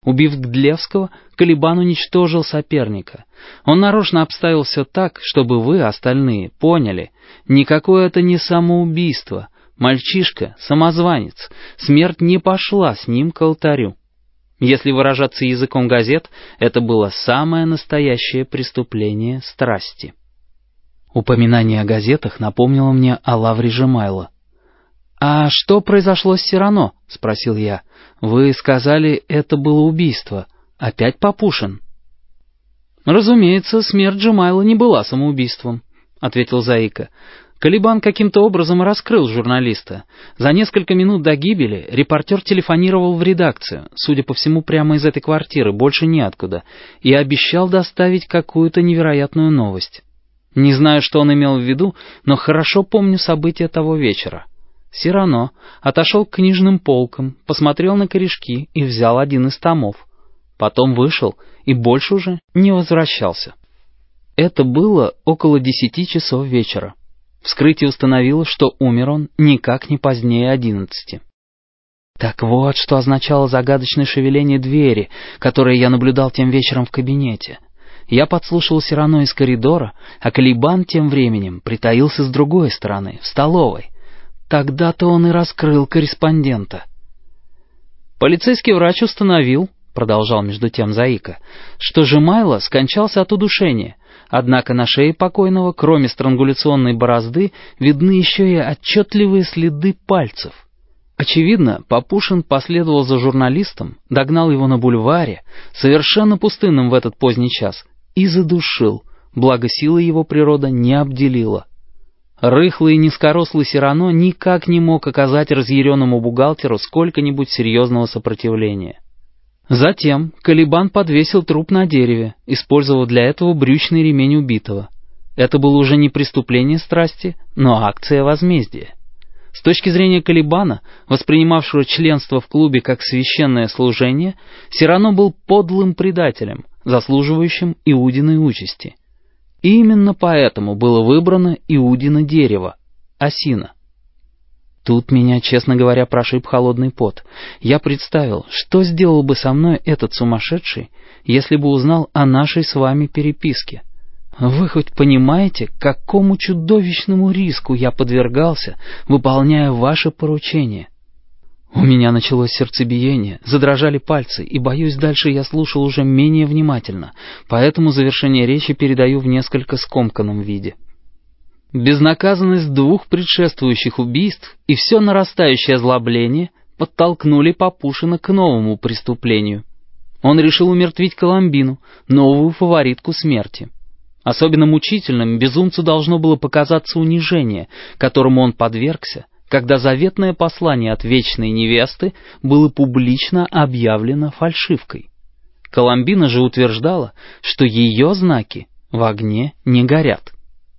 Убив Гдлевского, Калибан уничтожил соперника. Он нарочно обставил все так, чтобы вы, остальные, поняли. Никакое это не самоубийство. Мальчишка — самозванец. Смерть не пошла с ним к алтарю. Если выражаться языком газет, это было самое настоящее преступление страсти. Упоминание о газетах напомнило мне о Лавре Жемайло. «А что произошло с Сирано?» — спросил я. «Вы сказали, это было убийство. Опять Папушин?» «Разумеется, смерть Жемайло не была самоубийством», — ответил Заика. «Калибан каким-то образом раскрыл журналиста. За несколько минут до гибели репортер телефонировал в редакцию, судя по всему, прямо из этой квартиры, больше неоткуда, и обещал доставить какую-то невероятную новость. Не знаю, что он имел в виду, но хорошо помню события того вечера. Сирано отошел к книжным полкам, посмотрел на корешки и взял один из томов. Потом вышел и больше уже не возвращался. Это было около 10 часов вечера. Вскрытие установило, что умер он никак не позднее 11. Так вот, что означало загадочное шевеление двери, которое я наблюдал тем вечером в кабинете. Я подслушал Сирано из коридора, а Калибан тем временем притаился с другой стороны, в столовой. Тогда-то он и раскрыл корреспондента. «Полицейский врач установил, — продолжал между тем Заика, — что Жемайло скончался от удушения, однако на шее покойного, кроме странгуляционной борозды, видны еще и отчетливые следы пальцев. Очевидно, Папушин последовал за журналистом, догнал его на бульваре, совершенно пустынным в этот поздний час, и задушил, благо силы его природа не обделила. Рыхлый и низкорослый Сирано никак не мог оказать разъяренному бухгалтеру сколько-нибудь серьезного сопротивления. Затем Калибан подвесил труп на дереве, использовав для этого брючный ремень убитого. Это было уже не преступление страсти, но акция возмездия. С точки зрения Калибана, воспринимавшего членство в клубе как священное служение, Сирано был подлым предателем, заслуживающим Иудиной участи. И именно поэтому было выбрано Иудино дерево — осина. Тут меня, честно говоря, прошиб холодный пот. Я представил, что сделал бы со мной этот сумасшедший, если бы узнал о нашей с вами переписке. Вы хоть понимаете, какому чудовищному риску я подвергался, выполняя ваше поручение? У меня началось сердцебиение, задрожали пальцы, и, боюсь, дальше я слушал уже менее внимательно, поэтому завершение речи передаю в несколько скомканном виде. Безнаказанность 2 предшествующих убийств и все нарастающее озлобление подтолкнули Папушина к новому преступлению. Он решил умертвить Коломбину, новую фаворитку смерти. Особенно мучительным безумцу должно было показаться унижение, которому он подвергся, когда заветное послание от вечной невесты было публично объявлено фальшивкой. Коломбина же утверждала, что ее знаки в огне не горят.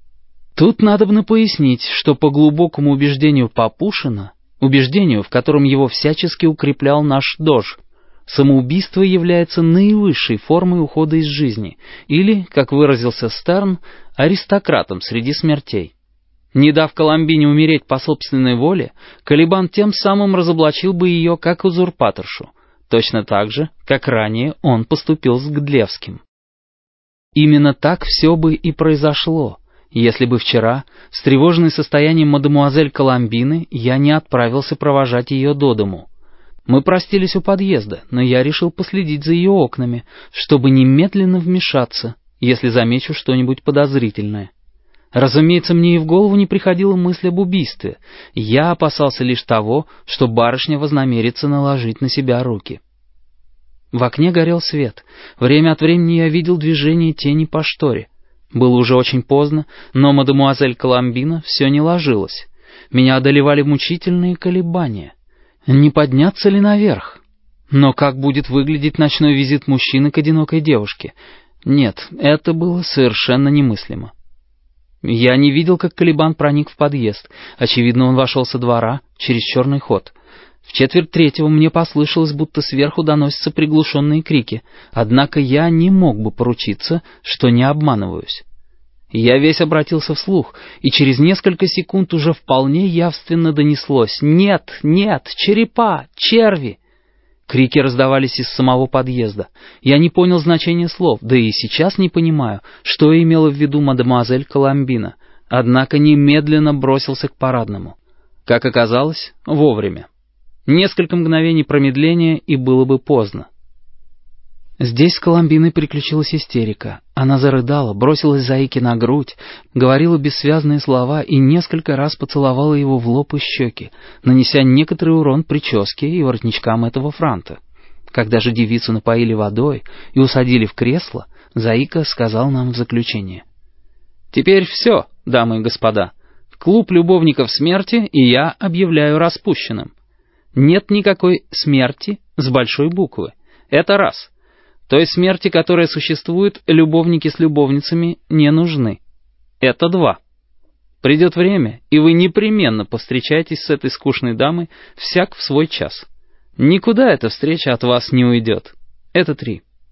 Тут надобно пояснить, что по глубокому убеждению Папушина, убеждению, в котором его всячески укреплял наш дож, самоубийство является наивысшей формой ухода из жизни, или, как выразился Стерн, аристократом среди смертей. Не дав Коломбине умереть по собственной воле, Калибан тем самым разоблачил бы ее как узурпаторшу, точно так же, как ранее он поступил с Гдлевским. Именно так все бы и произошло, если бы вчера, встревоженный состоянием мадемуазель Коломбины, я не отправился провожать ее до дому. Мы простились у подъезда, но я решил последить за ее окнами, чтобы немедленно вмешаться, если замечу что-нибудь подозрительное. Разумеется, мне и в голову не приходила мысль об убийстве. Я опасался лишь того, что барышня вознамерится наложить на себя руки. В окне горел свет. Время от времени я видел движение тени по шторе. Было уже очень поздно, но мадемуазель Коломбина все не ложилась. Меня одолевали мучительные колебания. Не подняться ли наверх? Но как будет выглядеть ночной визит мужчины к одинокой девушке? Нет, это было совершенно немыслимо. Я не видел, как Калибан проник в подъезд. Очевидно, он вошел со двора через черный ход. В 2:45 мне послышалось, будто сверху доносятся приглушенные крики, однако я не мог бы поручиться, что не обманываюсь. Я весь обратился вслух, и через несколько секунд уже вполне явственно донеслось: «Нет, нет, черепа, черви!» Крики раздавались из самого подъезда. Я не понял значения слов, да и сейчас не понимаю, что имела в виду мадемуазель Коломбина, однако немедленно бросился к парадному. Как оказалось, вовремя. Несколько мгновений промедления, и было бы поздно. Здесь с Коломбиной приключилась истерика. Она зарыдала, бросилась Заике на грудь, говорила бессвязные слова и несколько раз поцеловала его в лоб и щеки, нанеся некоторый урон прическе и воротничкам этого франта. Когда же девицу напоили водой и усадили в кресло, Заика сказал нам в заключение: «Теперь все, дамы и господа. Клуб любовников смерти и я объявляю распущенным. Нет никакой смерти с большой буквы. Это раз. Той смерти, которая существует, любовники с любовницами не нужны. Это два. Придет время, и вы непременно повстречаетесь с этой скучной дамой всяк в свой час. Никуда эта встреча от вас не уйдет. Это три.